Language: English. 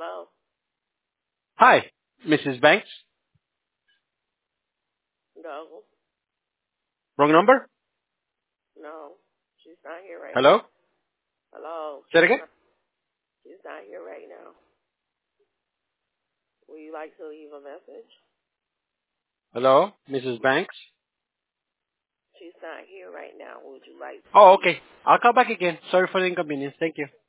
Hello? Hi, Mrs. Banks. No. Wrong number? No. She's not here right Hello? now. Hello? Say it again? She's not here right now. Would you like to leave a message? Hello, Mrs. Banks? She's not here right now. Would you like to Oh, leave? okay. I'll call back again. Sorry for the inconvenience. Thank you.